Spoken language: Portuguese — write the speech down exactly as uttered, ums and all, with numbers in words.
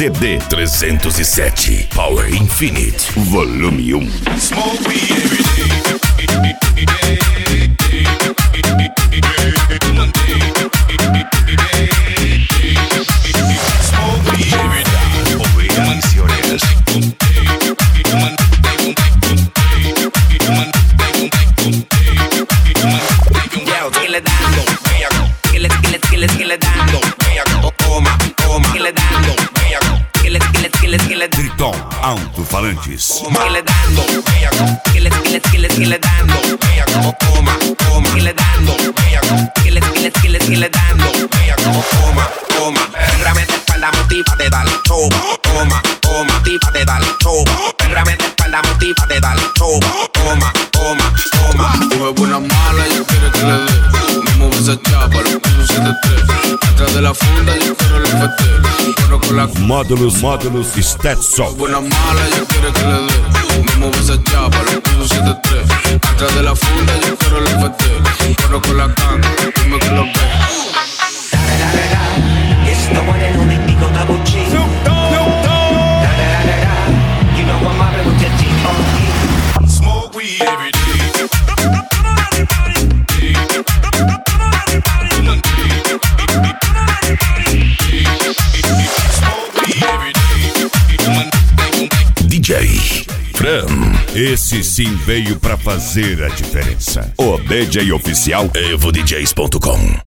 C D trezentos e sete Power Infinite Volume um. Smoke weed every day. Smoke weed every day. Operaciones. Síguele dando, síguele, síguele, síguele, síguele dando, toma, toma, síguele dando, síguele, síguele, síguele, síguele dando. Triton Alto-Falantes. Síguele dando, síguele, síguele, síguele, síguele dando, toma, toma, síguele dando, síguele, síguele, síguele, síguele dando, toma, toma. Péndrame de espalda, motívate, dale, toma, toma, toma, motívate, dale, toma. Péndrame de espalda, motívate, dale, toma, toma, toma, toma. Tú es buena mala, yo quiero que le dé. Me mueve esa chapa, lo piso siete tres. Atrás de la funda yo quiero el F T. Conozco la Módulos, módulos, Stetson. buena mala, yo quiero que le dé. Me mueve esa chapa, lo piso siete tres. Atrás de la funda yo quiero el F T. Conozco la canga, dime que lo ve. It's the one and only Nico Double G. You know I'm mobbing with the D R E. Smoke weed every day. Smoke weed every day. D J Fran. Esse sim veio pra fazer a diferença. O D J oficial evo d js ponto com.